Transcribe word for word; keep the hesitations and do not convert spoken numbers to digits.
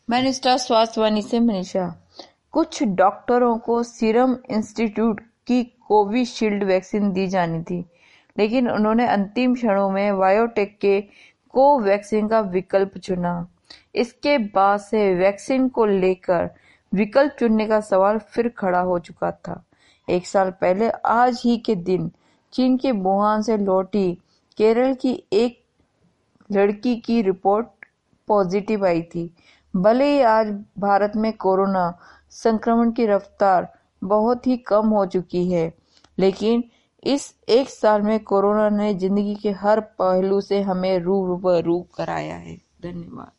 मैंने स्टार स्वास्थ्य वाणी से मनीषा। कुछ डॉक्टरों को सीरम इंस्टीट्यूट की कोविशील्ड वैक्सीन दी जानी थी, लेकिन उन्होंने अंतिम क्षणों में बायोटेक के कोवैक्सीन का विकल्प चुना। इसके बाद से वैक्सीन को लेकर विकल्प चुनने का सवाल फिर खड़ा हो चुका था। एक साल पहले आज ही के दिन चीन के वुहान से लौटी केरल की एक लड़की की रिपोर्ट पॉजिटिव आई थी। भले ही आज भारत में कोरोना संक्रमण की रफ्तार बहुत ही कम हो चुकी है, लेकिन इस एक साल में कोरोना ने जिंदगी के हर पहलू से हमें रूबरू कराया है। धन्यवाद।